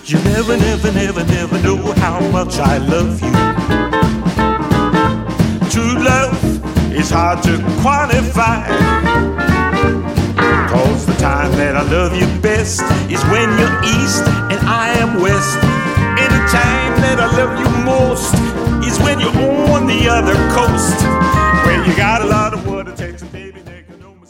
You never, never, never, never know how much I love you. True love is hard to quantify, 'cause the time that I love you best is when you're east and I am west. And the time that I love you most is when you're on the other coast.